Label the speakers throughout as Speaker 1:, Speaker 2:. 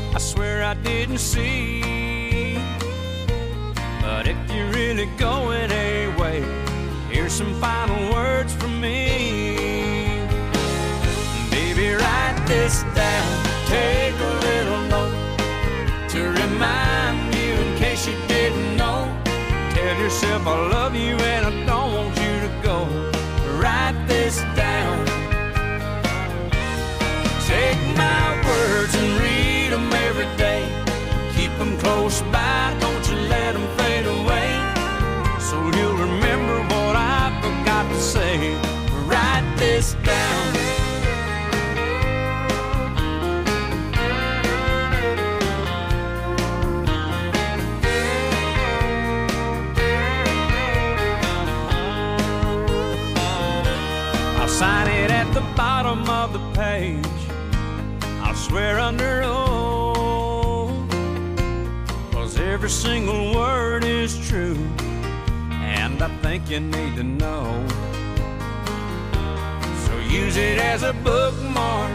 Speaker 1: I swear I didn't see. But if you're really going away, here's some final words from me. Baby, write this down, take a little note to remind you in case you didn't know. Tell yourself I love you and I don't want you to go. Write this down. Take my words and read them every day. Keep them close by, don't you let them fade away. So you'll remember what I forgot to say. Write this down. Sign it at the bottom of the page. I'll swear under oath, 'cause every single word is true, and I think you need to know. So use it as a bookmark,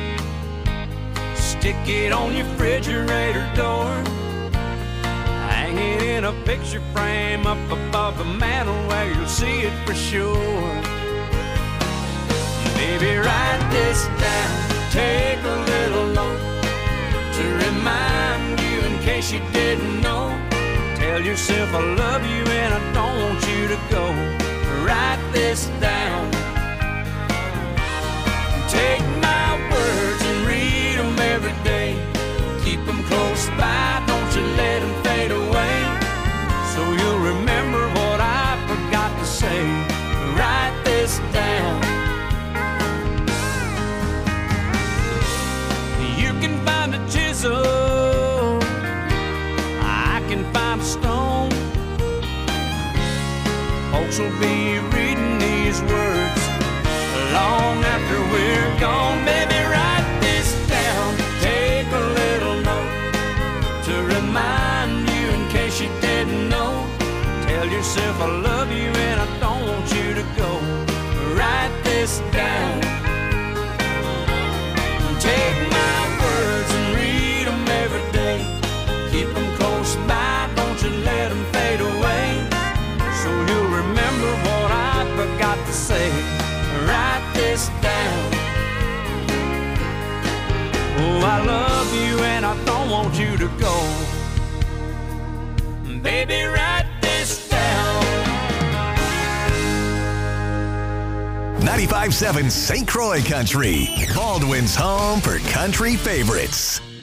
Speaker 1: stick it on your refrigerator door, hang it in a picture frame up above the mantel where you'll see it for sure. Baby, write this down, take a little note to remind you in case you didn't know. Tell yourself I love you and I don't want you to go. Write this down. Take my words and read them every day. Keep them close by, don't you let them fade away. So you'll remember what I forgot to say. Write this down. Chisel, I can find a stone. Folks will be reading these words long after we're gone. Baby, write this down, take a little note to remind you in case you didn't know. Tell yourself I love you and I don't want you to go. Write this down. Take my words and read them every day. Keep them close by, don't you let them fade away. So you'll remember what I forgot to say. Write this down. Oh, I love you and I don't want you to go. Baby, write this down.
Speaker 2: 95.7 St. Croix Country, Baldwin's home for country favorites.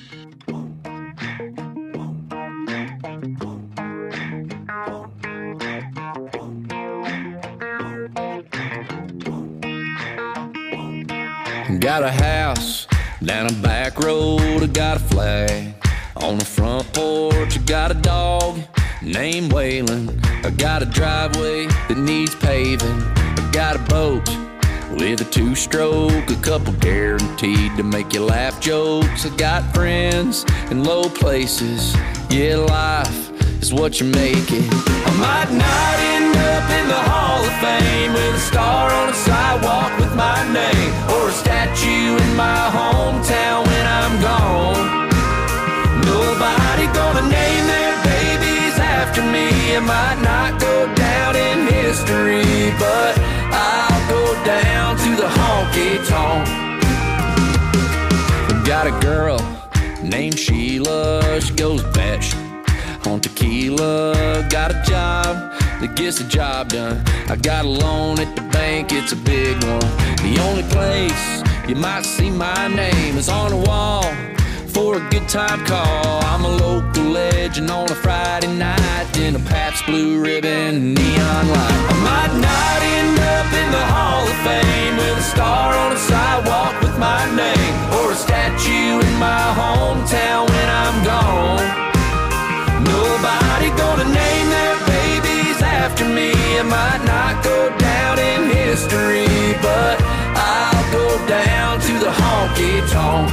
Speaker 3: Got a house down a back road, I got a flag on the front porch. I got a dog named Waylon. I got a driveway that needs paving. I got a boat with a two-stroke, a couple guaranteed to make you laugh jokes. I got friends in low places. Yeah, life is what you make it. I might not end up in the Hall of Fame with a star on a sidewalk with my name, or a statue in my hometown when I'm gone. Nobody gonna name their babies after me. I might not go down in history, but I'll go down to the honky-tonk. Got a girl named Sheila, she goes batshit on tequila. Got a job that gets the job done. I got a loan at the bank, it's a big one. The only place you might see my name is on the wall for a good time call. I'm a local legend on a Friday night in a Pabst Blue Ribbon neon light. I might not end up in the Hall of Fame with a star on a sidewalk with my name, or a statue in my hometown when I'm gone. Nobody gonna name their babies after me. I might not go down in history, but I'll go down to the honky-tonk.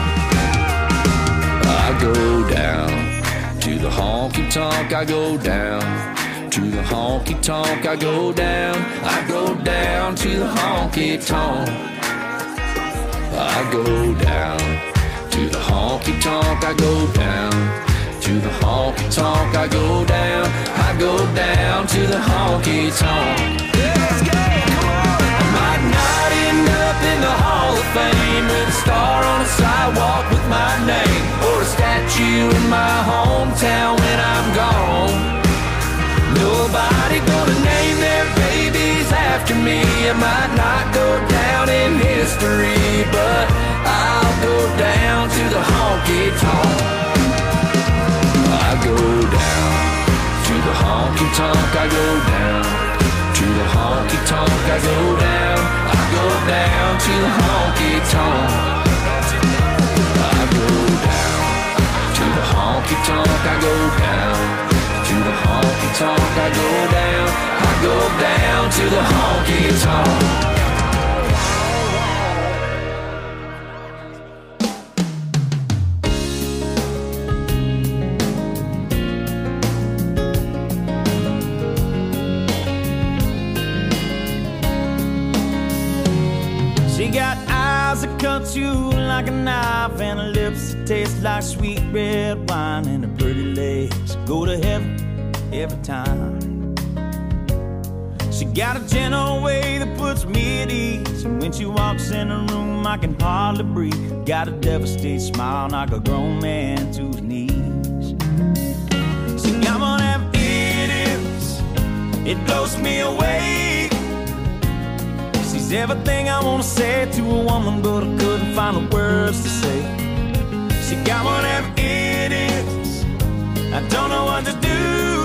Speaker 3: I go down to the honky-tonk. I go down to the honky-tonk. I go down. I go down to the honky-tonk. I go down to the honky-tonk. tonk, I go down to the honky tonk. I go down to the honky tonk. Let's go, come on. I might not end up in the Hall of Fame with a star on the sidewalk with my name, or a statue in my hometown when I'm gone. Nobody gonna name their babies after me. I might not go down in history, but I'll go down to the honky tonk. I go down to the honky tonk. I go down to the honky tonk. I go down. I go down to the honky tonk. I go down to the honky tonk. I go down to the honky tonk. I go down. I go down to the honky tonk.
Speaker 1: She got eyes that cut you like a knife, and her lips that taste like sweet red wine, and her pretty legs go to heaven every time. She got a gentle way that puts me at ease, and when she walks in the room I can hardly breathe. Got a devastating smile, knock a grown man to his knees. See, I'm gonna have idiots, it blows me away. She's everything I wanna say to a woman, but I couldn't find the words to say. She got one of them idiots, I don't know what to do.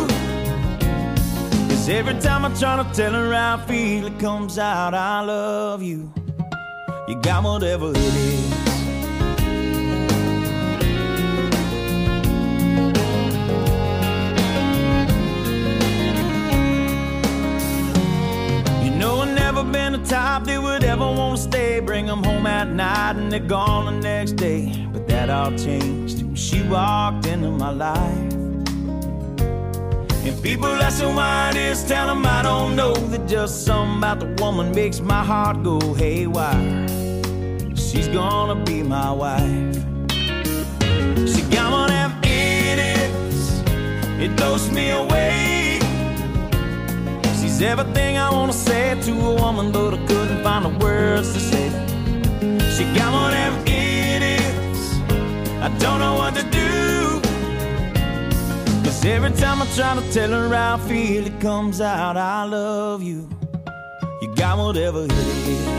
Speaker 1: Cause every time I try to tell her how I feel, it comes out, I love you. You got whatever it is. Been the type that would ever want to stay, bring them home at night and they're gone the next day. But that all changed when she walked into my life. And people asking why it is, tell them I don't know, that just something about the woman makes my heart go haywire. She's gonna be my wife. She got one of them idiots, it blows me away. She's everything I wanna say to a woman, but I couldn't find the words to say. She got one of them idiots, I don't know what to do. Cause every time I try to tell her how I feel, it comes out, I love you. You got whatever it is.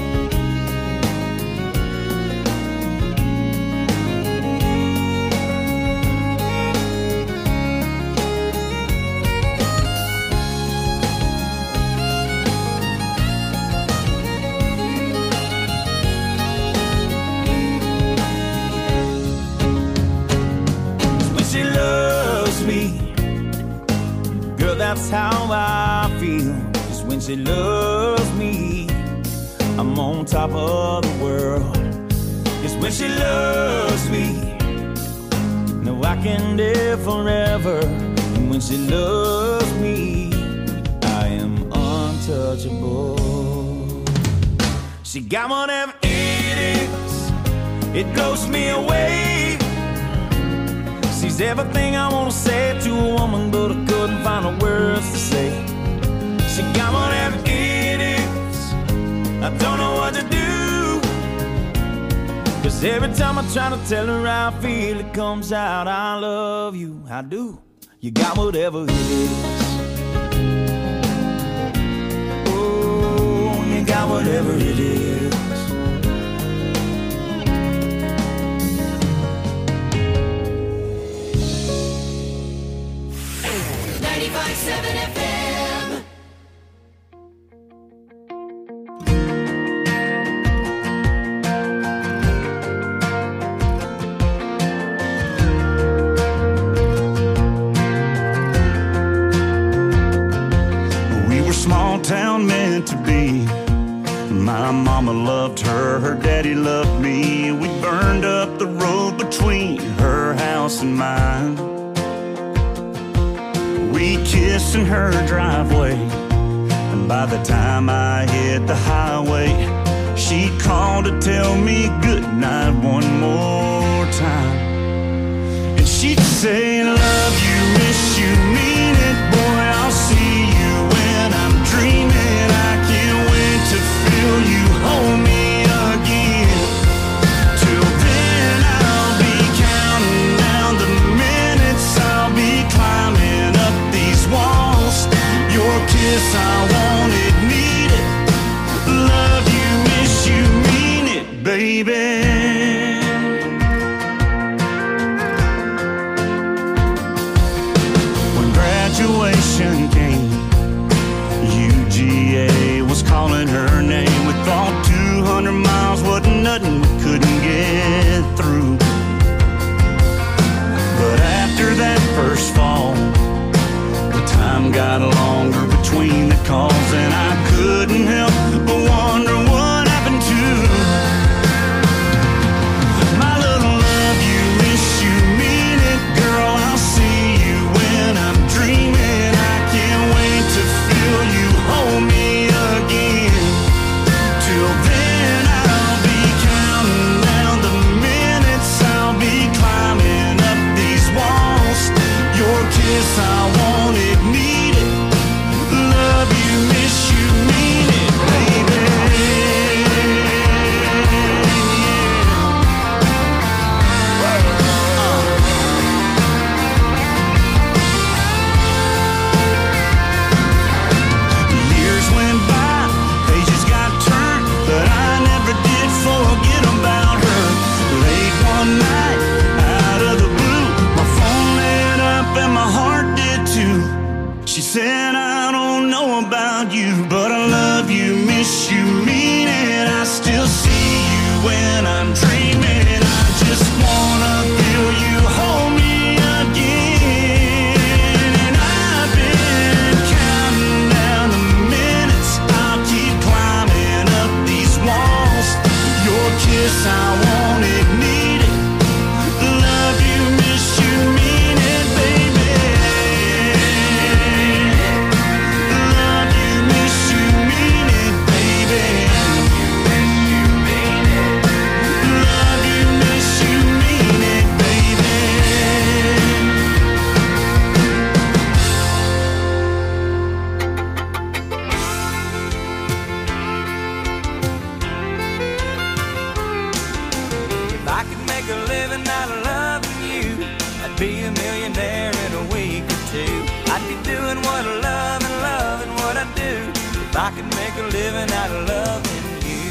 Speaker 1: That's how I feel, just when she loves me, I'm on top of the world. Just when she loves me, no, I can live forever. And when she loves me, I am untouchable. She got one of them idiots, it blows me away. She's everything I wanna say to a woman, but I couldn't find the words to say. She got one of them idiots, I don't know what to do. Cause every time I try to tell her how I feel, it comes out, I love you, I do. You got whatever it is. Oh, you got whatever it is.
Speaker 4: 95.7 FM.
Speaker 5: We were small town meant to be. My mama loved her, her daddy loved me. We burned up the road between her house and mine. We kissed in her driveway, and by the time I hit the highway, she called to tell me goodnight one more time. She'd say, love you, miss you, mean it, boy, I'll see you when I'm dreaming. I can't wait to feel you hold me again. Till then I'll be counting down the minutes, I'll be climbing up these walls. Your kiss, I want it, need it. Love you, miss you, mean it, baby. Graduation came, UGA was calling her name. We thought 200 miles wasn't nothing we couldn't get through. But after that first fall, the time got longer between the calls, and I couldn't help but wonder what happened to my little love you, miss you, mean it, girl, I'll see you when I'm dreaming. I can't wait to feel you hold me again. Till then I'll be counting down the minutes, I'll be climbing up these walls. Your kiss, I want it, need it. Love you, miss you, mean it, baby. Years went by, pages got turned, but I never did forget about her. Late one night, out of the blue, my phone lit up and my heart did too. She said, I don't know about you, but I love you, miss you, mean it. I still see you when I'm dreaming. I just wanna feel you hold me again. And I've been counting down the minutes, I'll keep climbing up these walls. Your kiss, I want it, need it. Love you, miss you, mean it, baby. Love you, miss you, mean it, baby. Love you, miss you, mean it, baby.
Speaker 1: If I could make a living out of loving you, I'd be a millionaire in a week or two. I'd be doing what I love and loving what I do. If I could make a living out of loving you.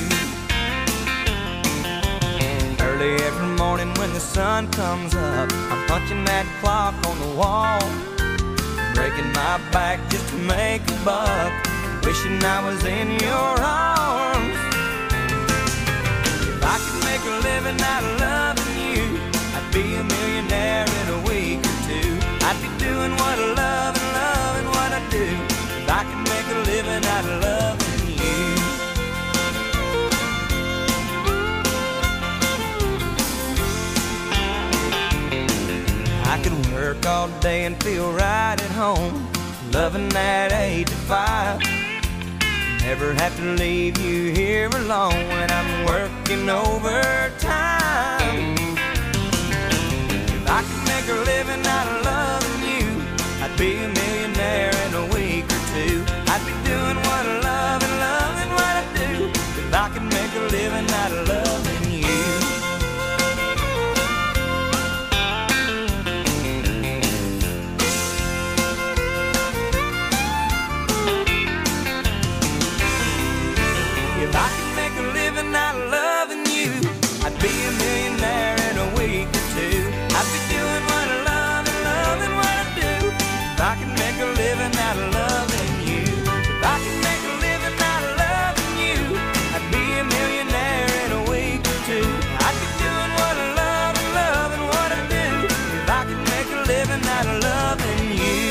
Speaker 1: Early every morning when the sun comes up, I'm punching that clock on the wall, breaking my back just to make a buck, wishing I was in your arms. If I could make a living out of loving you, I'd be a millionaire in a week or two. I'd be doing what I love and loving what I do. If I could make a living out of loving you. I could work all day and feel right at home, loving that 8 to 5. Never have to leave you here alone when I'm working overtime. If I could make a living out of loving you, I'd be a millionaire in a week or two. I'd be doing what I love and loving what I do. If I could make a living out of loving you. If I could make a living out of loving you, I'd be a millionaire in a week or two. I'd be doing what I love and loving what I do. If I could make a living out of loving you. If I could make a living out of loving you, I'd be a millionaire in a week or two. I'd be doing what I love and loving what I do. If I could make a living out of loving you.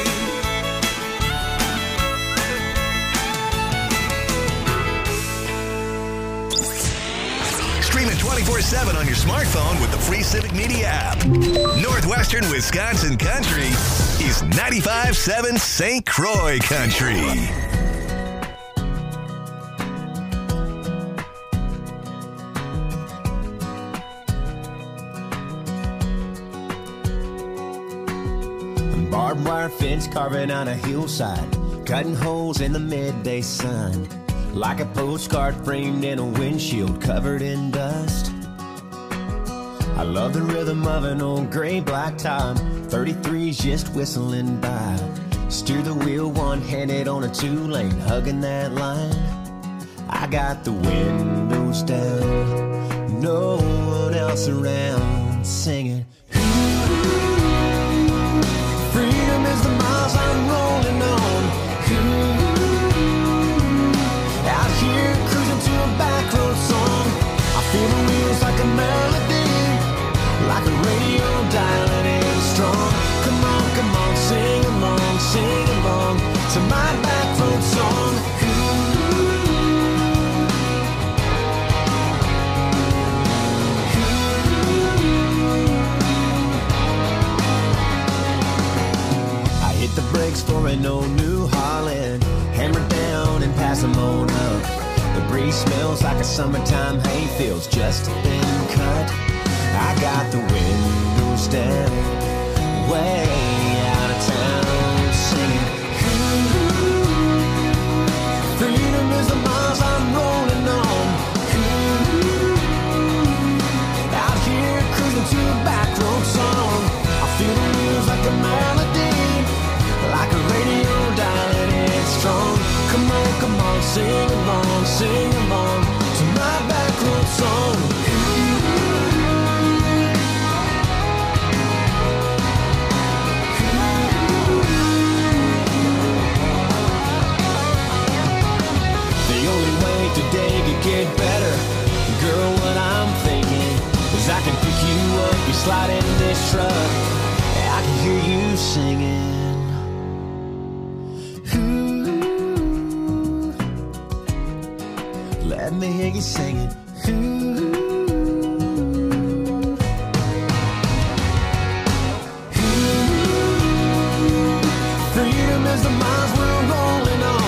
Speaker 2: Streaming 24/7 on your smartphone with the free Civic Media app. Northwestern Wisconsin Country is 95.7 St. Croix Country.
Speaker 1: 95.7
Speaker 6: Barbed wire fence carving on a hillside, cutting holes in the midday sun, like a postcard framed in a windshield covered in dust. I love the rhythm of an old gray black top, 33's just whistling by. Steer the wheel one-handed on a two-lane, hugging that line. I got the windows down, no one else around, singing. Freedom is the miles I'm rolling on. Out here cruising to a back road song. I feel the wheels like a melody, like a radio dialing in strong. Come on, sing along to my back road song. I hit the brakes for an old New Holland, hammer down and pass them on up. The breeze smells like a summertime hayfield's just been cut. I got the windows down, way out of town, singing. Freedom is the miles I'm rolling on. Out here cruising to a back road song. I feel the wheels like a melody, like a radio dialing in strong. Come on, sing along to my back road song. Today could get better, girl. What I'm thinking is I can pick you up, you slide in this truck, I can hear you singing. Ooh, let me hear you singing. Ooh, freedom is the miles we're rolling on.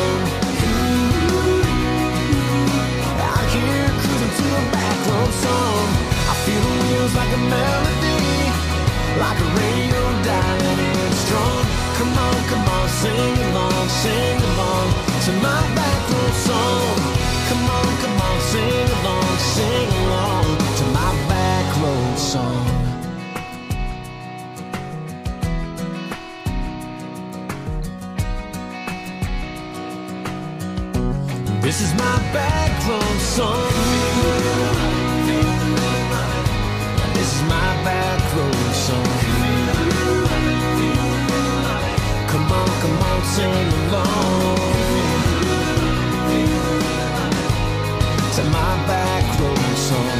Speaker 6: Song. I feel the wheels like a melody, like a radio dialing in strong. Come on, sing along to my back road song. Come on, sing along to my back road song. This is my back road song. This is my back road song. Come on, sing along to my back road song.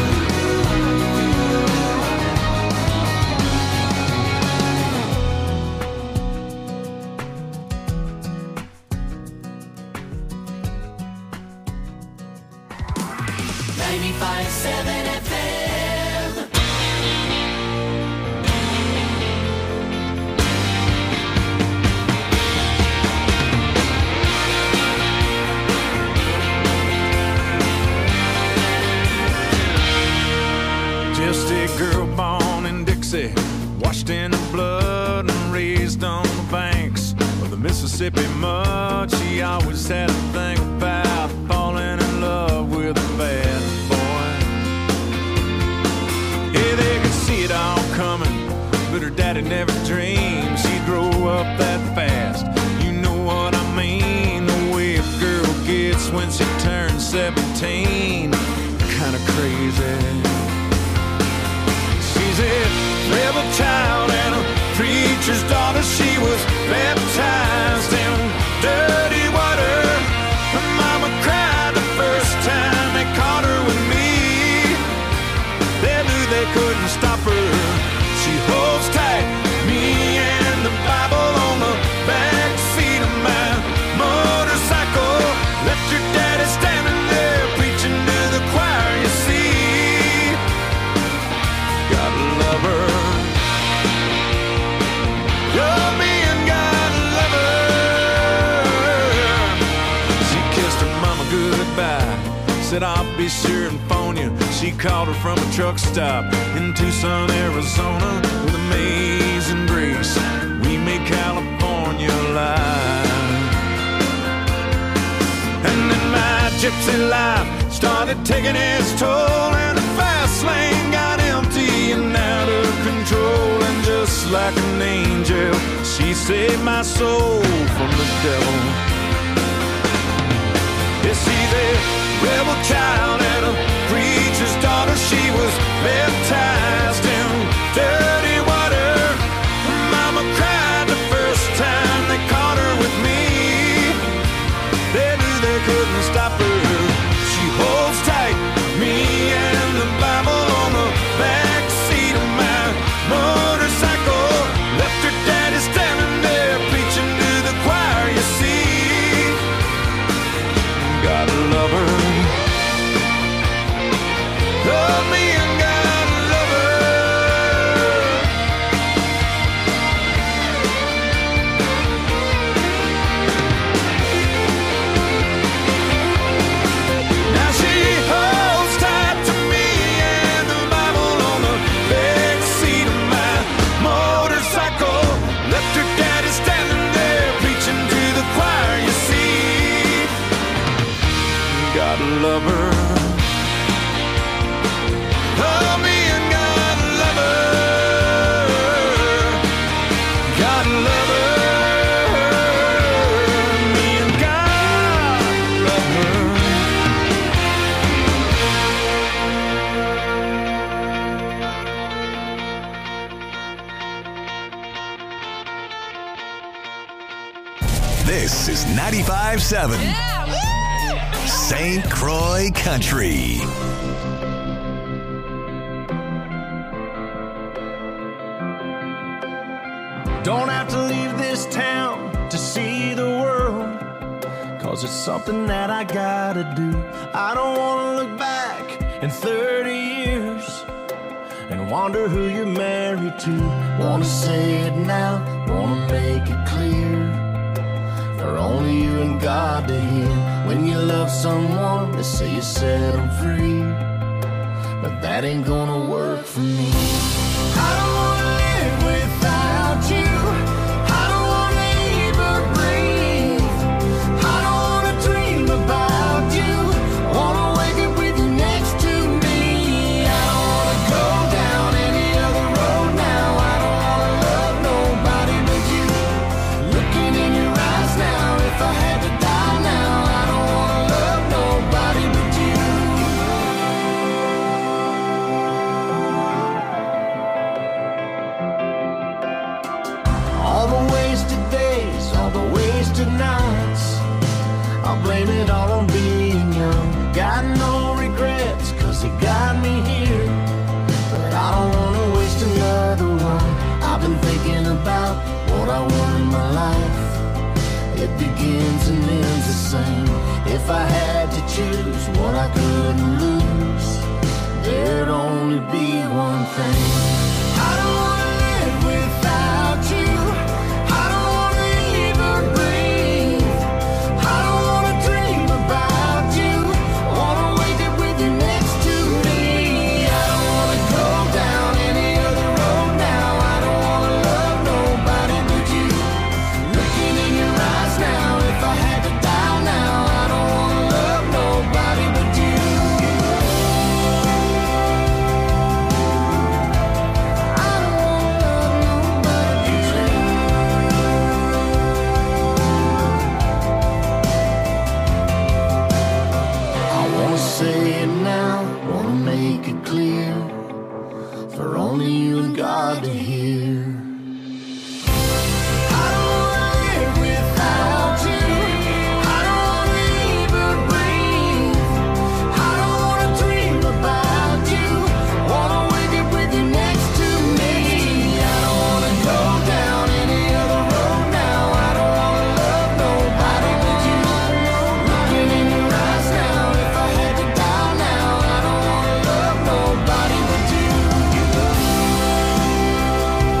Speaker 4: 95.7 FM.
Speaker 7: Just a girl born in Dixie, washed in the blood and raised on the banks of the Mississippi mud. She always had a thing about falling in love with a bad boy. Yeah, they could see it all coming, but her daddy never dreamed she'd grow up that fast. You know what I mean, the way a girl gets when she turns 17. Kinda crazy. She's a rebel child and a preacher's daughter. She was baptized in dirty water. Her mama cried the first time they caught her with me. They knew they couldn't stop her. She holds tight, me and the Bible on the back seat of my motorcycle. Left your daddy standing there preaching to the choir, you see. Gotta love her. Love me and gotta love her. She kissed her mama goodbye, said I'll be sure and phone you. She called her from a truck stop in Tucson, Arizona, with amazing grace. We made started taking its toll, and the fast lane got empty and out of control. And just like an angel, she saved my soul from the devil. Yeah, she's a rebel child and a preacher's daughter. She was baptized in dirty water. Mama cried the first time they caught her with me. They knew they couldn't stop her. She holds tight, me and the Bible on the back seat of my motorcycle. Left her daddy standing there preaching to the choir, you see. Gotta love her. Love me and gotta love her. Now she holds tight to me and the Bible on the back seat of my motorcycle. Left her daddy standing there preaching to the choir, you see. Gotta love her. Love me and gotta love her. Gotta love her. Me and God love her.
Speaker 2: This is 95.7 St. Croix Country.
Speaker 6: Don't have to leave this town to see the world, 'cause it's something that I gotta do. I don't wanna look back in 30 years and wonder who you're married to. Wanna say it now, wanna make it clear, for only you and God to hear. When you love someone, they say you set them free, but that ain't gonna work for me. I don't wanna live without you. I don't wanna even breathe. I don't wanna dream about you. Wanna wake up with you next to me. I don't wanna go down any other road now. I don't wanna love nobody but you. Looking in your eyes now, if I had to die now, I don't wanna love nobody but you. All the wasted days, all the wasted nights, I'll blame it all on being young. Got no regrets, 'cause it got me here, but I don't wanna waste another one. I've been thinking about what I want in my life. It begins and ends the same. If I had to choose what I couldn't lose, there'd only be one thing. I don't wanna live without you. I don't wanna even breathe. I don't wanna dream about you. Wanna wake up with you next to me. I don't wanna go down any other road now. I don't wanna love nobody but you. Looking in your eyes now, if I had to die now, I don't wanna love nobody but you. I don't wanna love nobody but you. I wanna say it now, wanna make it clear, for only you and God to hear. I don't wanna live without you. I don't wanna even breathe. I don't wanna dream about you. Wanna wake up with you next to me. I don't wanna go down any other road now. I don't wanna love nobody but you. Looking in your eyes now, if I had to die now, I don't wanna love nobody but you.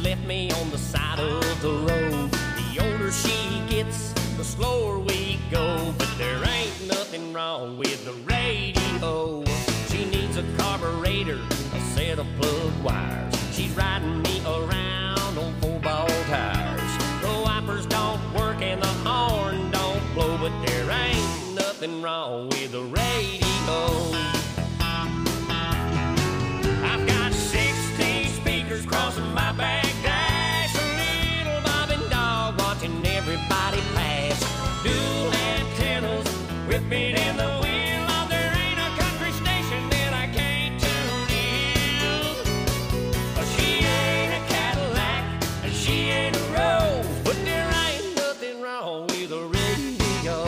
Speaker 8: left me on the side of the road. The older she gets, the slower we go. But there ain't nothing wrong with the radio. She needs a carburetor, a set of plug wires. She's riding me around on 4-ball tires. The wipers don't work and the horn don't blow, but there ain't nothing wrong with the radio. I've got 16 speakers crossing my back dash, a little bobbing dog watching everybody pass. Dual antennas whipping in the wind. Oh, there ain't a country station that I can't tune in. She ain't a Cadillac and she ain't a Rose, but there ain't nothing wrong with the radio.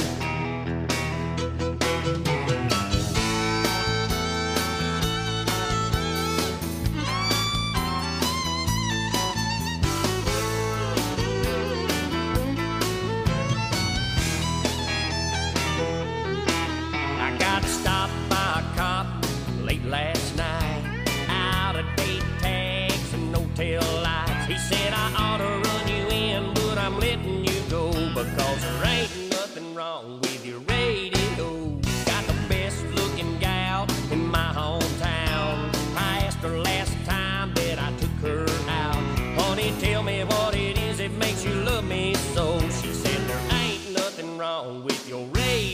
Speaker 8: I got stopped by a cop late last night, out of date tags and no tail lights. He said I ought to run you in, but I'm letting you go because there ain't nothing wrong with your radio. Got the best looking gal in my hometown. I asked her last time that I took her out, honey, tell me what it is that makes you love me so. She said there ain't nothing wrong with your radio.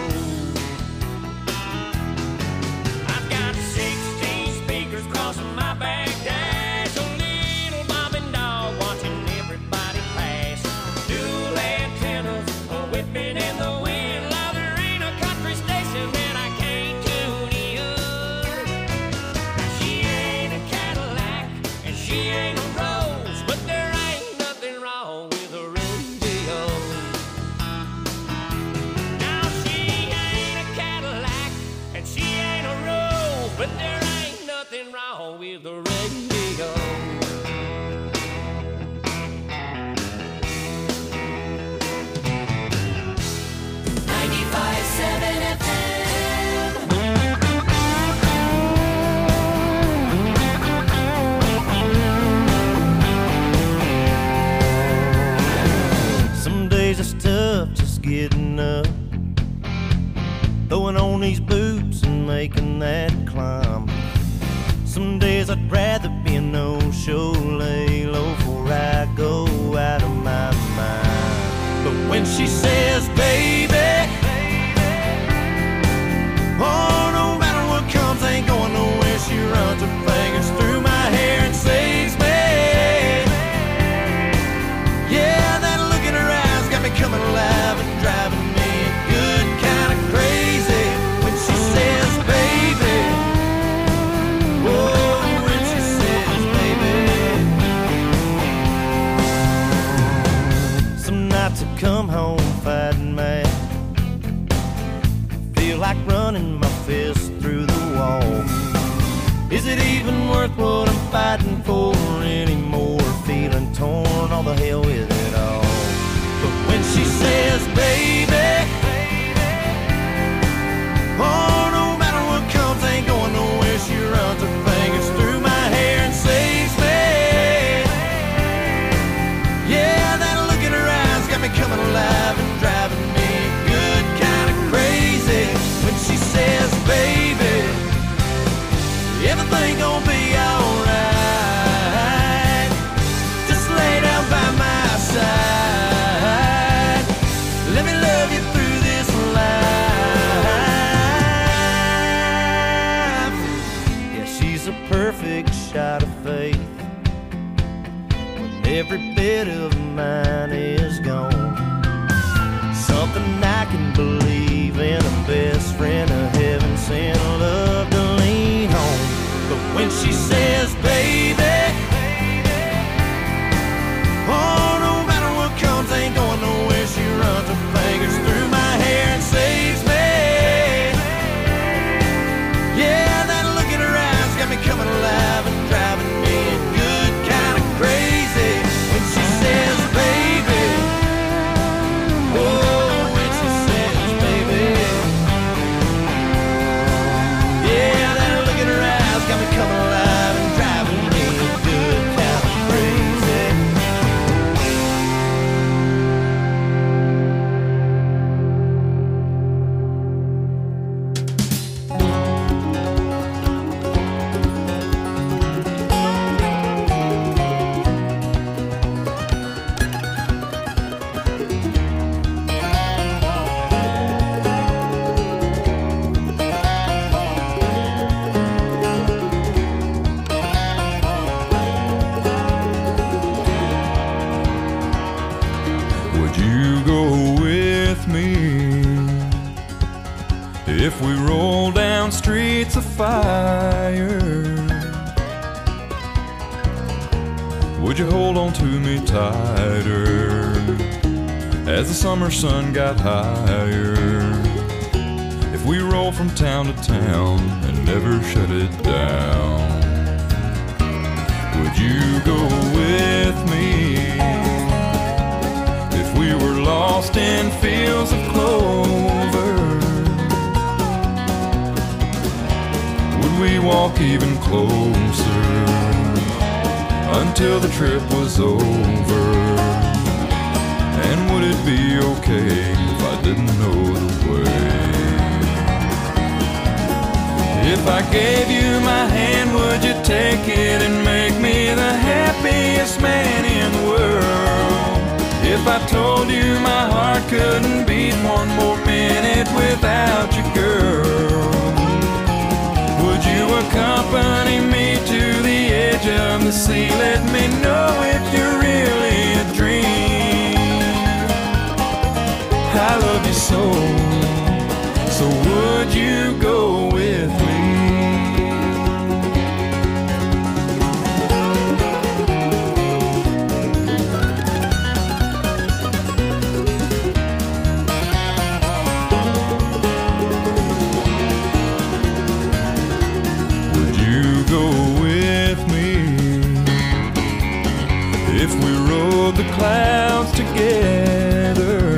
Speaker 8: I've got 16 speakers crossing my back dash, a little bobbing dog watching everybody pass. Dual antennas whipping in the wind. Now there ain't a country station that I can't tune in. She ain't a Cadillac and she ain't a Rose, but there ain't nothing wrong with the radio. Now she ain't a Cadillac and she ain't a Rose, but there ain't nothing wrong with the radio.
Speaker 4: 95.7 FM.
Speaker 9: Some days it's tough just getting up, throwing on these boots and making that climb. Some days I'd rather be a no-show, lay low before I go out of my mind. But when she says, baby, oh, no matter what comes, ain't going nowhere. She runs her fingers through my hair and saves me. Yeah, that look in her eyes got me coming alive and driving me good kind of crazy. When she says, baby, oh, when she says, baby. Some nights I come home fighting mad,
Speaker 7: If we roll down streets of fire, would you hold on to me tighter as the summer sun got higher? If we roll from town to town and never shut it down, would you go with me? If we were lost in fields of clover, would we walk even closer until the trip was over? And would it be okay if I didn't know the way? If I gave you my hand, would you take it and make me the happiest man in the world? If I told you my heart couldn't beat one more minute without you, girl, would you accompany me to the edge of the sea? Let me know if you're really a dream. I love you so, so would you go with me? Would you go with me if we rode the clouds together?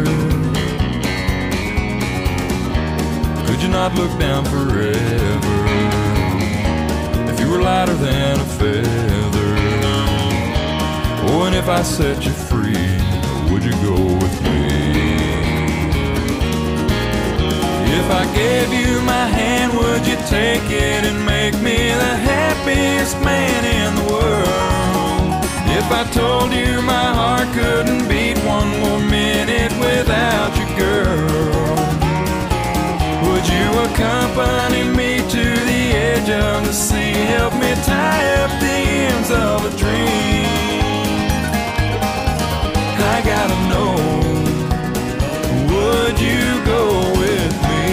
Speaker 7: Could you not look down forever if you were lighter than a feather? Oh, and if I set you free, would you go with me? If I gave you my hand, would you take it and make me the happiest man in the world? If I told you my heart couldn't beat one more minute without you, girl, would you accompany me to the edge of the sea? Help me tie up the ends of a dream. I gotta know, would you go with me?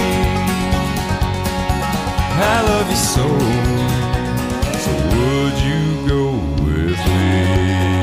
Speaker 7: I love you so, so would you go with me?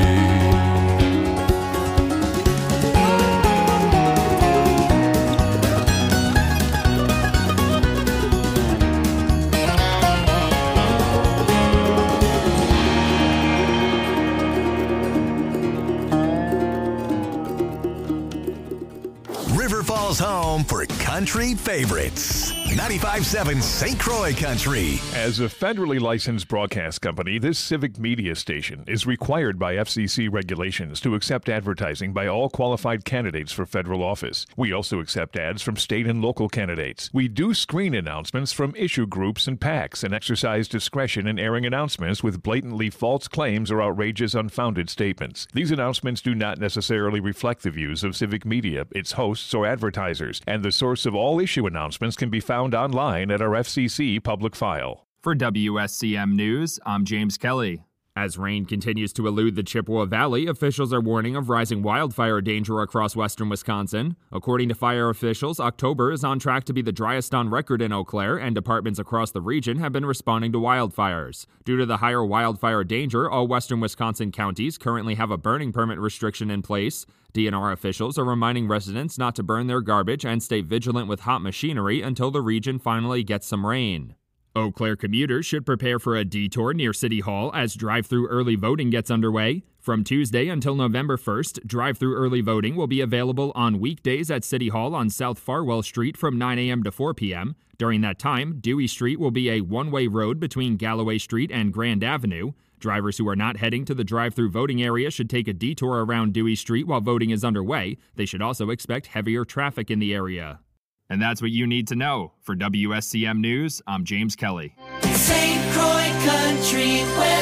Speaker 2: River Falls home for country favorites. 95.7 St. Croix Country.
Speaker 10: As a federally licensed broadcast company, this civic media station is required by FCC regulations to accept advertising by all qualified candidates for federal office. We also accept ads from state and local candidates. We do screen announcements from issue groups and PACs and exercise discretion in airing announcements with blatantly false claims or outrageous, unfounded statements. These announcements do not necessarily reflect the views of civic media, its hosts, or advertisers, and the source of all issue announcements can be found online at our FCC public file.
Speaker 11: For WSCM News, I'm James Kelly. As rain continues to elude the Chippewa Valley, officials are warning of rising wildfire danger across western Wisconsin. According to fire officials, October is on track to be the driest on record in Eau Claire, and departments across the region have been responding to wildfires. Due to the higher wildfire danger, all western Wisconsin counties currently have a burning permit restriction in place. DNR officials are reminding residents not to burn their garbage and stay vigilant with hot machinery until the region finally gets some rain. Eau Claire commuters should prepare for a detour near City Hall as drive-through early voting gets underway. From Tuesday until November 1st, drive-through early voting will be available on weekdays at City Hall on South Farwell Street from 9 a.m. to 4 p.m. During that time, Dewey Street will be a one-way road between Galloway Street and Grand Avenue. Drivers who are not heading to the drive-through voting area should take a detour around Dewey Street while voting is underway. They should also expect heavier traffic in the area. And that's what you need to know. For WSCM News, I'm James Kelly.
Speaker 4: St. Croix Country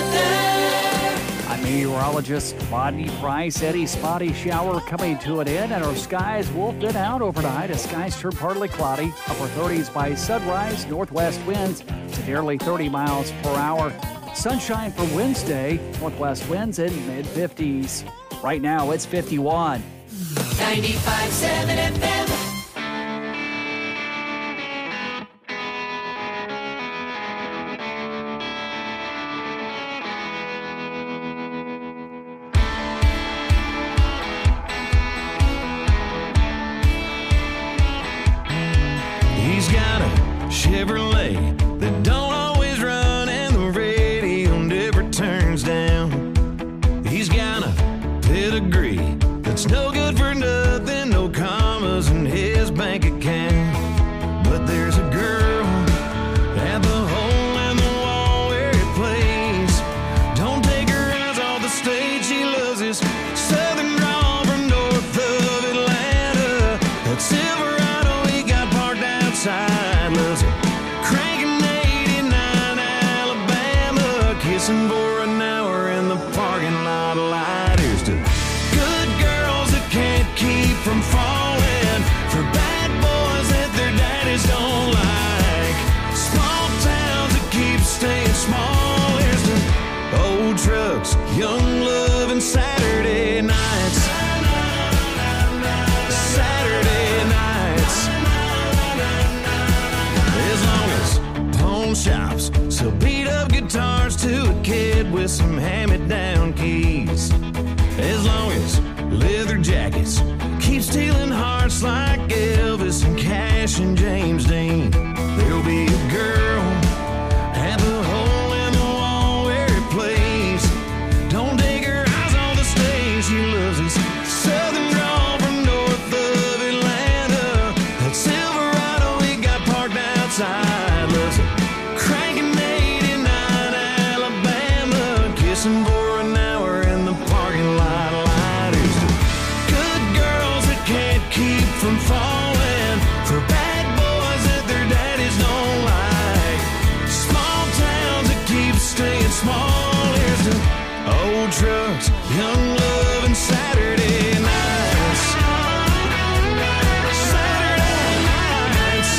Speaker 4: Weather.
Speaker 12: I'm meteorologist Rodney Price. Eddie, spotty shower coming to an end, and our skies will thin out overnight as skies turn partly cloudy. Upper 30s by sunrise, northwest winds to nearly 30 miles per hour. Sunshine for Wednesday, northwest winds in mid-50s. Right now, it's 51.
Speaker 4: 95.7 FM.
Speaker 7: got a Chevrolet that don't always run and the radio never turns down. He's got a pedigree that's no good for nothing, no commas in his bank account. But there's a girl at the hole in the wall where he plays. Don't take her eyes off the stage, she loves his southern drawl from north of Atlanta. That Silverado he got parked outside, loves it cranking 89 Alabama, kissing for an hour in the parking lot light. Here's to good girls that can't keep from falling for bad boys that their daddies don't like. Small towns that keep staying small. Here's to old trucks, young love, and Saturday nights. Saturday nights. As long as pawn shops sell beat up guitars to a kid with some hand-me-down keys. As long as leather jackets keep stealing hearts like Elvis and Cash and James Dean, there'll be a girl at the hole in the wall where he plays. Don't take her eyes on the stage, she loves his southern drawl from north of Atlanta. That Silverado he got parked outside, loves it cranking 89 Alabama, kissing for an hour in the parking lot lighters. Good girls that can't keep from falling for bad boys that their daddies don't like. Small towns that keep staying small. Here's to old trucks, young love, and Saturday nights. Saturday nights.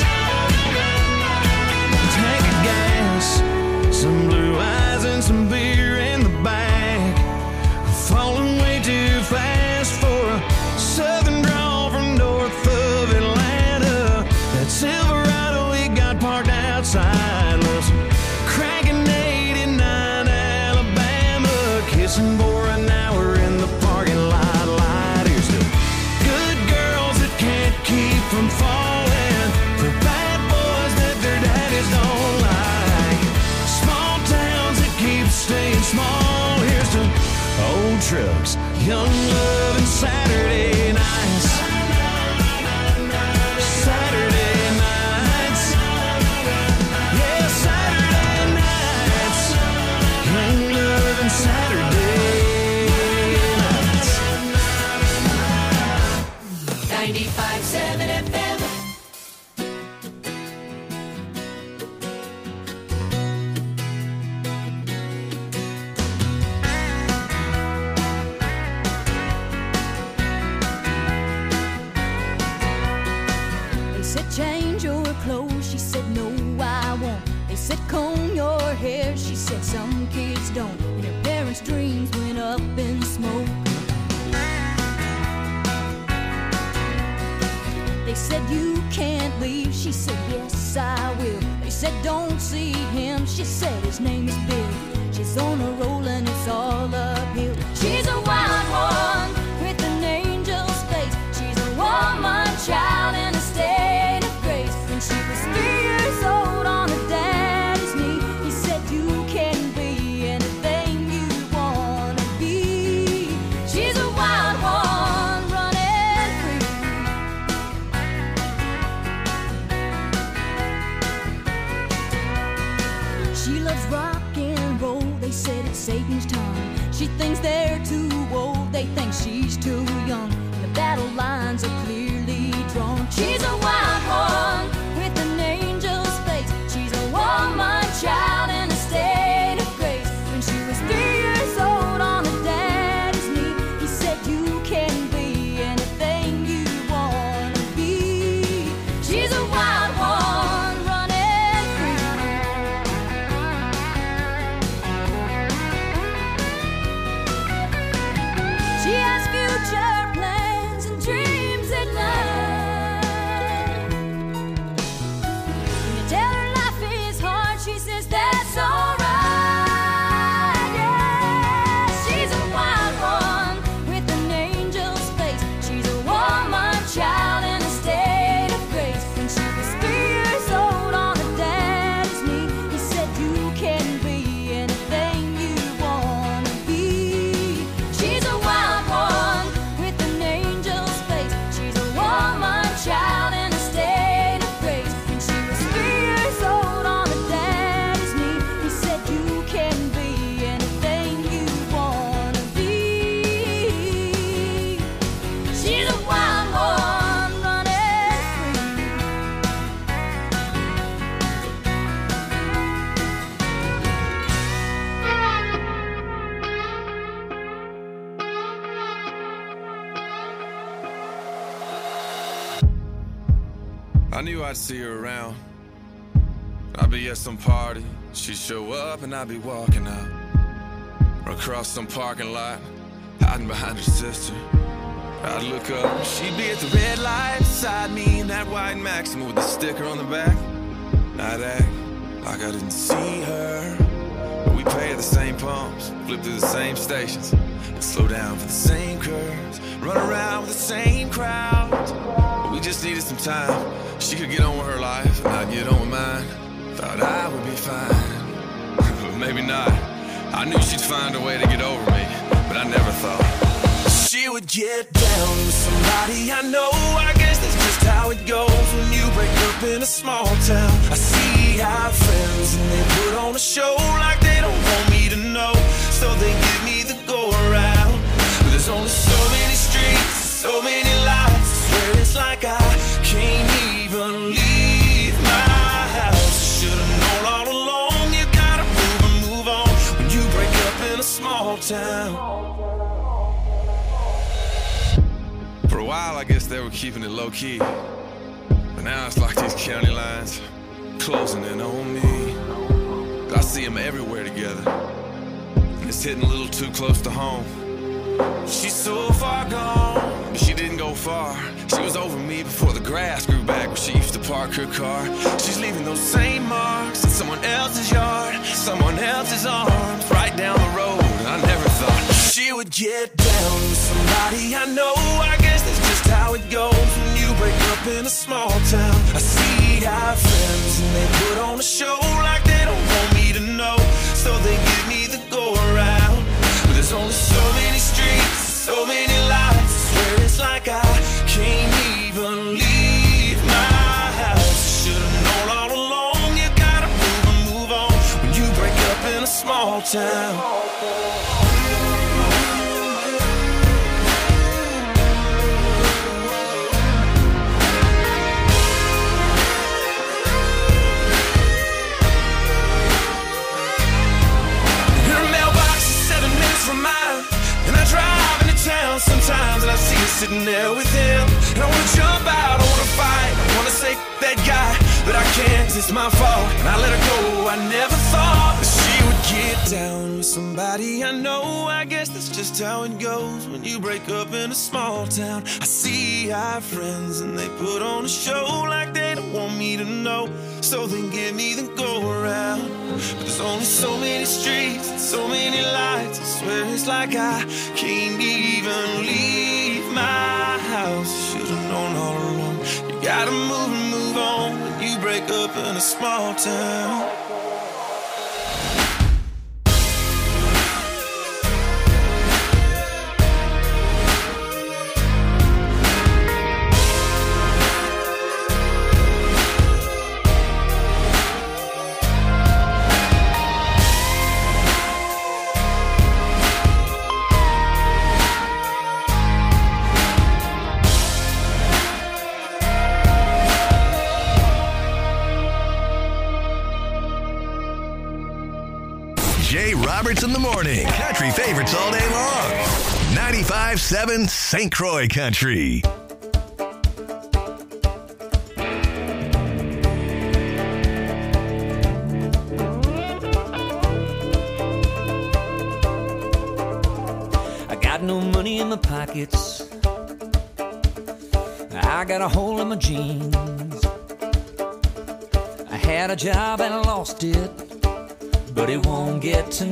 Speaker 7: Tank of gas, some blue eyes, and some beer in the back. Falling way too fast for a southern drawl from north of Atlanta. That Silverado he got parked outside, loves cranking 89 Alabama, kissing for an hour in the parking lot light. Here's to good girls that can't keep from falling for bad boys that their daddies don't like. Small towns that keep staying small. Here's to old trucks, young love, and Saturday nights. Saturday nights. Yeah, Saturday nights. Young love and Saturday nights.
Speaker 4: 95.7 FM.
Speaker 13: They said change your clothes, she said no I won't. They said comb your hair, she said some kids don't. And her parents' dreams went up in smoke. They said you can't leave, she said yes I will. They said don't see him, she said his name is Bill. She's on a roll and it's all uphill. She's a wild one with an angel's face. She's a woman child in a state of grace. When she was 3 years old on her daddy's knee, he said you can be anything you wanna be. She's a wild one running free. She loves rock and roll, they said it's Satan's tongue. She thinks they're too old, they think she's too young. The battle lines are clearly drawn. She's a wild one with an angel's face. She's a woman child in a state of grace. When she was 3 years old on her daddy's knee, he said you can be anything you wanna be. She's a wild one running free.
Speaker 14: knew I'd see her around. I'd be at some party, she'd show up and I'd be walking out. Or across some parking lot, hiding behind her sister. I'd look up, she'd be at the red light beside me in that white Maxima with the sticker on the back. I'd act like I didn't see her. But we pay at the same pumps, flip through the same stations, and slow down for the same curves, run around with the same crowds. But we just needed some time. She could get on with her life, and I'd get on with mine. Thought I would be fine, but maybe not. I knew she'd find a way to get over me, but I never thought she would get down with somebody I know. I guess that's just how it goes when you break up in a small town. I see our friends and they put on a show like they don't want me to know, so they give me the go around. But there's only so many streets, so many lights. I swear it's like I can't even leave my house. Should've known all along, you gotta move on when you break up in a small town. For a while, I guess they were keeping it low-key, but now it's like these county lines closing in on me. I see them everywhere together, and it's hitting a little too close to home. She's so far gone, but she didn't go far. She was over me before the grass grew back where she used to park her car. She's leaving those same marks in someone else's yard, someone else's arms, right down the road. And I never thought she would get down with somebody I know. I guess that's just how it goes when you break up in a small town. I see our friends and they put on a show like they don't want me to know, so they give me the go around. But there's only so many streets, so many lights. I swear it's like I can't even leave my house. Should've known all along, you gotta move on when you break up in a small town. From mine, and I drive into town sometimes, and I see her sitting there with him, and I wanna jump out, I wanna fight, I wanna say that guy, but I can't, 'cause it's my fault, and I let her go. I never thought that she would get down with somebody I know. I guess that's just how it goes when you break up in a small town. I see our friends and they put on a show like they don't want me to know, so they give me the go around. But there's only so many streets and so many lights. I swear it's like I can't even leave my house. Should've known all along, you gotta move on when you break up in a small town.
Speaker 2: Jay Roberts in the morning. Country favorites all day long. 95.7 St. Croix Country.
Speaker 15: I got no money in my pockets. I got a hole in my jeans. I had a job and I lost it, but it won't get to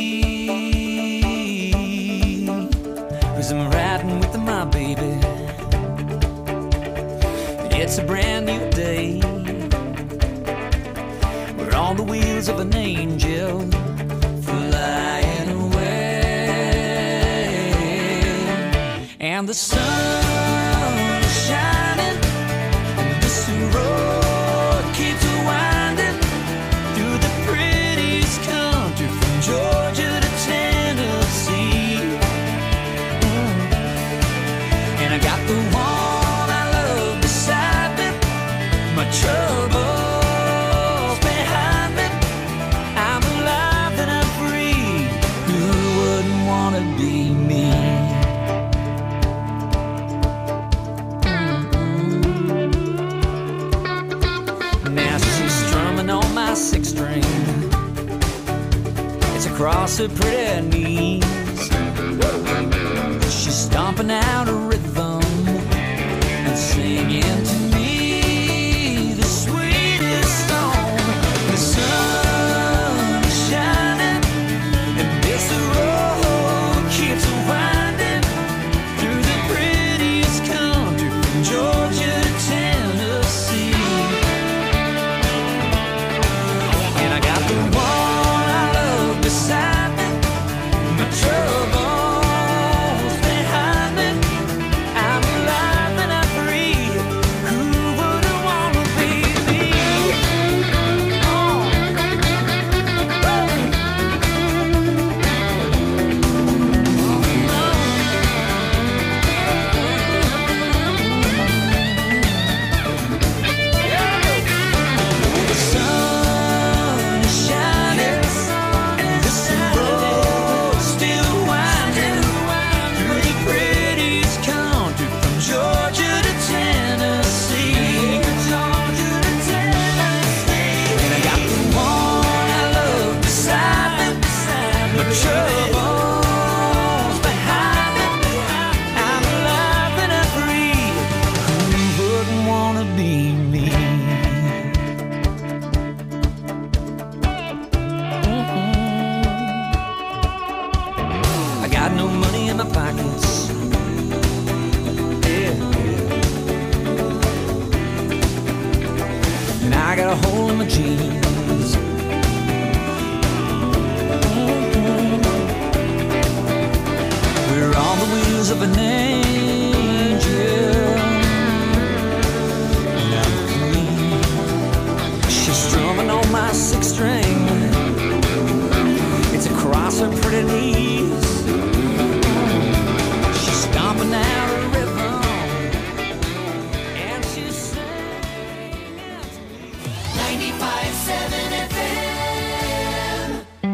Speaker 15: me, 'cause I'm riding with my baby. It's a brand new day. We're on the wheels of an angel flying away, and the sun is shining, and this road keeps winding through the prettiest country from Georgia to Tennessee. And I got the one I love beside me, my troubles behind me. I'm alive and I'm free. Who wouldn't want to be me? across her pretty knees. She's stomping out a rhythm and singing to me the sweetest song. The sun is shining and this road keeps winding through the prettiest country from Georgia to Tennessee. And I got the one I love beside me, my troubles behind me. I'm alive and I'm free. Who wouldn't wanna be me? The sun is shining and this road still winding through the prettiest country from Georgia to Tennessee. And I got the one I love beside me, my troubles behind me. I'm alive and I'm free. Who wouldn't wanna be me? I got no money in my pockets. Yeah. And I got a hole in my jeans. We're on the wheels of an angel. And I'm free. She's strumming on my sixth string. It's across her pretty knees. She's stomping out a rhythm, and she's singing to me.
Speaker 4: 95.7 FM.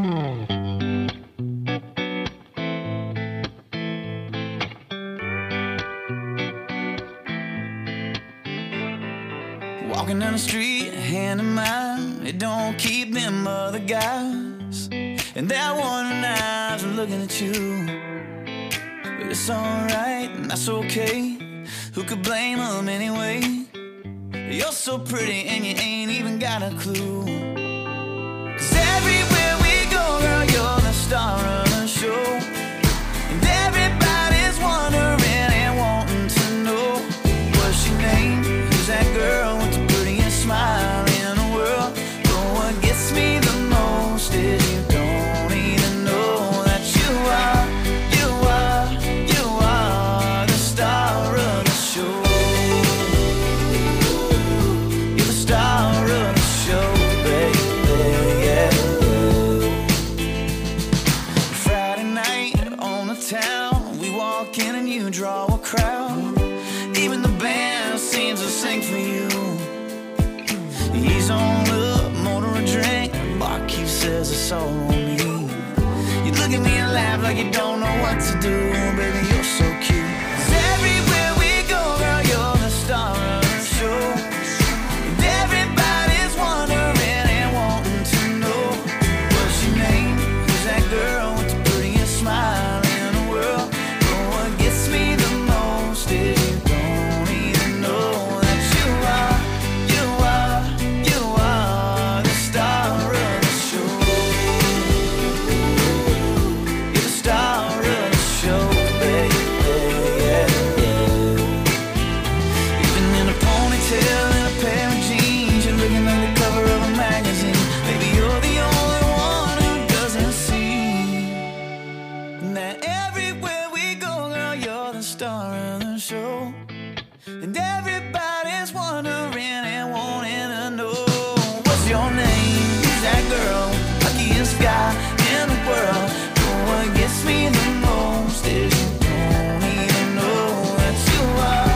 Speaker 16: Walking down the street, hand in mine, it don't keep them other guys. And they're wondering eyes are looking at you. But it's alright, and that's okay. Who could blame them anyway? You're so pretty and you ain't even got a clue. 'Cause everywhere we go, girl, you're the star of the show. And everybody's wondering and wanting to know, what's your name? Who's that girl with the prettiest smile in the world? But what gets me the most is you don't even know that you are the star of the show. You're the star of the show, baby, yeah. Friday night on the town, we walk in and you draw a crowd. Even the band seems to sing for you. He's on up, motor a drink, barkeep says it's all on me. You look at me and laugh like you don't know what to do, baby, you're so cute. 'Cause everywhere we go, girl, you're the star of the show. And everybody's wondering and wanting to know, what's your name? Who's that girl with the prettiest smile in the world? But what gets me the most is you don't even know that you are the star of the show. You're the star of the show, baby, yeah, yeah. Even in a ponytail and a pair of jeans, you're looking like the cover of a magazine. Baby, you're the only one who doesn't see that everywhere we go, girl, you're the star of the show. And everybody's wondering and wanting to know, what's your name? Who's that girl? Luckiest guy in the world. But what gets me the most is you don't even know that you are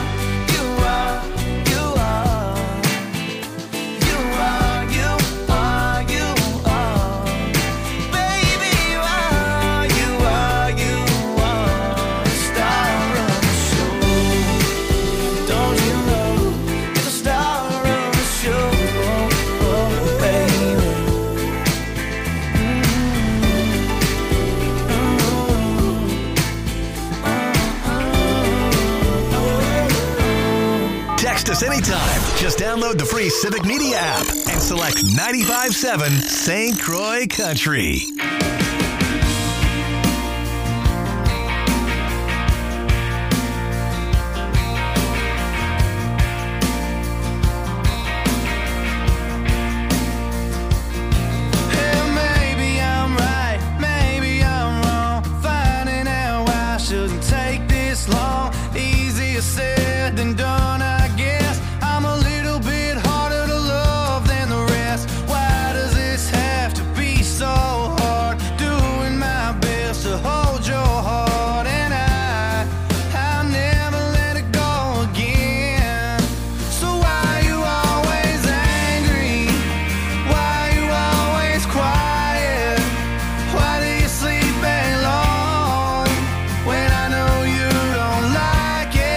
Speaker 16: baby, you are the star of the show. Don't you know you're the star of the show, baby?
Speaker 2: us anytime. Just download the free Civic Media app and select 95.7 St. Croix Country.
Speaker 16: Said than done, I guess. I'm a little bit harder to love than the rest. Why does this have to be so hard? Doing my best to hold your heart, and I'll never let it go again. So why you always angry? Why you always quiet? Why do you sleep alone when I know you don't like it?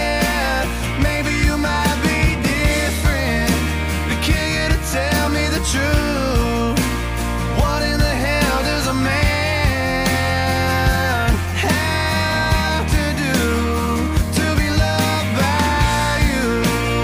Speaker 16: True. What in the hell does a man have to do to be loved by you?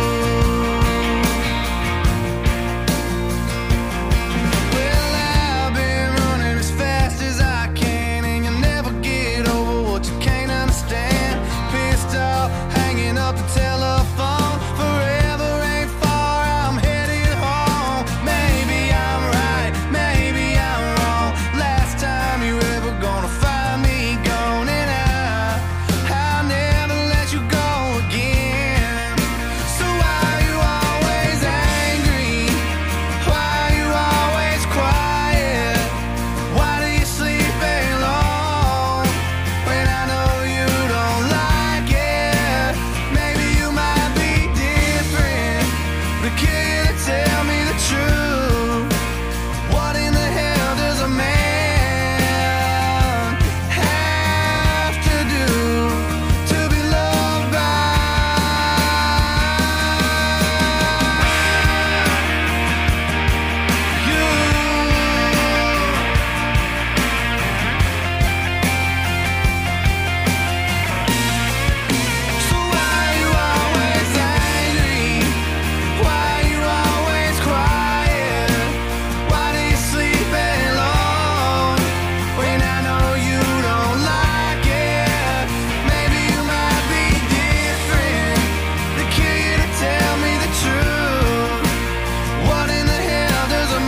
Speaker 16: Well, I've been running as fast as I can, and you'll never get over what you can't understand. Pissed off, hanging up the telephone. Forever ain't far, I'm headed home. Maybe I'm right, maybe I'm wrong. Last time you ever gonna find me gone, and I'll never let you go again. So why you always angry? Why you always quiet? Why do you sleep alone when I know you don't like it? Maybe you might be different, but can you tell me the truth? What in the hell does a man have to do to be loved by you? So why you always angry? Why you always quiet? Why do you sleep alone when I know you don't like it? Maybe you might be different, but can you tell me the truth? What in the hell does a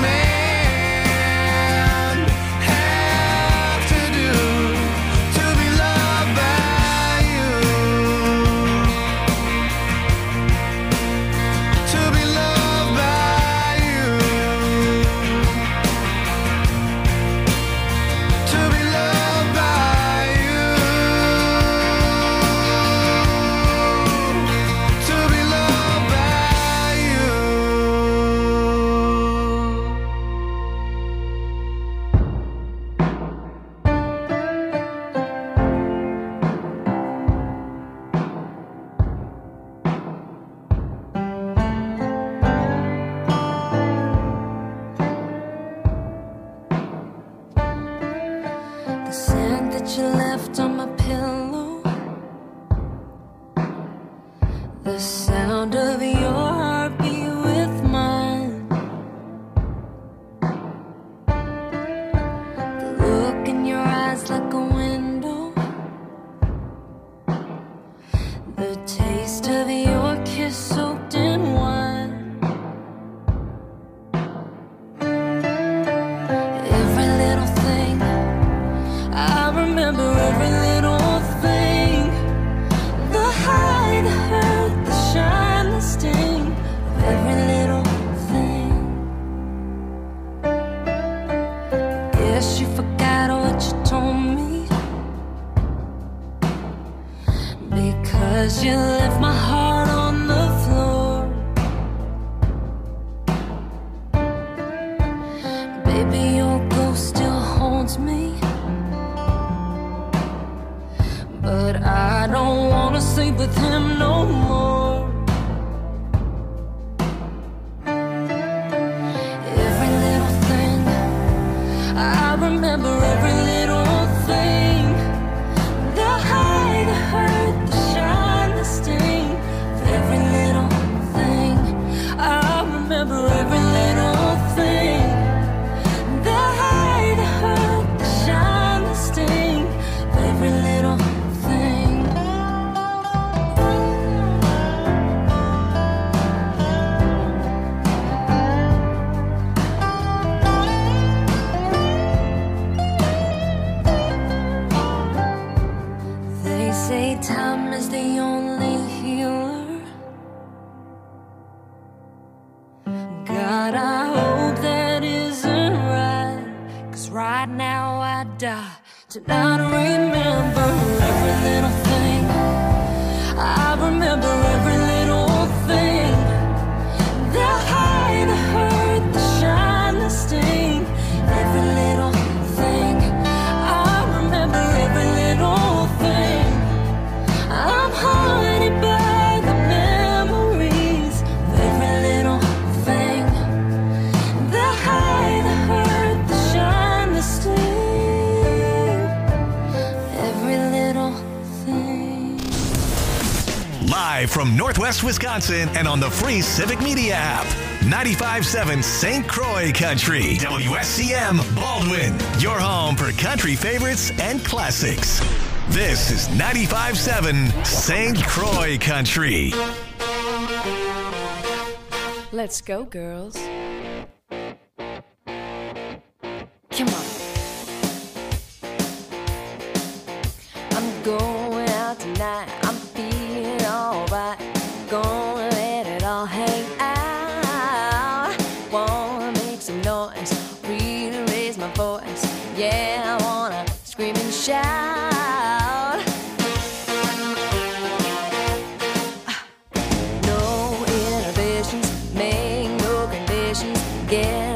Speaker 16: man have to do to be loved by you? To be loved by you. To be loved by you. To be loved by you.
Speaker 13: The scent that you left on my pillow, the sound of your heartbeat with mine, the look in your eyes like a window, the taste of your kiss soaked in wine. Every little thing, I remember every little thing. The high, the hurt, the shine, the sting of every little thing. Guess you forgot what you told me, because you left my heart on the floor. Baby, your ghost still haunts me, but I don't wanna sleep with him no more. Every little thing, I remember every little thing. The high, the hurt, the shine, the sting of every little thing. God, I hope that isn't right. 'Cause right now I die to not remember every little thing. I remember every little thing. The high, the hurt, the shine, the sting. Every little thing. I remember every little thing. I'm haunted by the memories of every little thing. The high, the hurt, the shine, the sting. Every little thing.
Speaker 2: Live from Northwest Wisconsin and on the free Civic Media app. 95.7 St. Croix Country. WSCM Baldwin. Your home for country favorites and classics. This is 95.7 St. Croix Country.
Speaker 13: Let's go, girls. Come on. I'm going out tonight. I'm feeling alright. Gonna let it all hang out. Wanna make some noise, really raise my voice. Yeah, I wanna scream and shout. No inhibitions, make no conditions. Get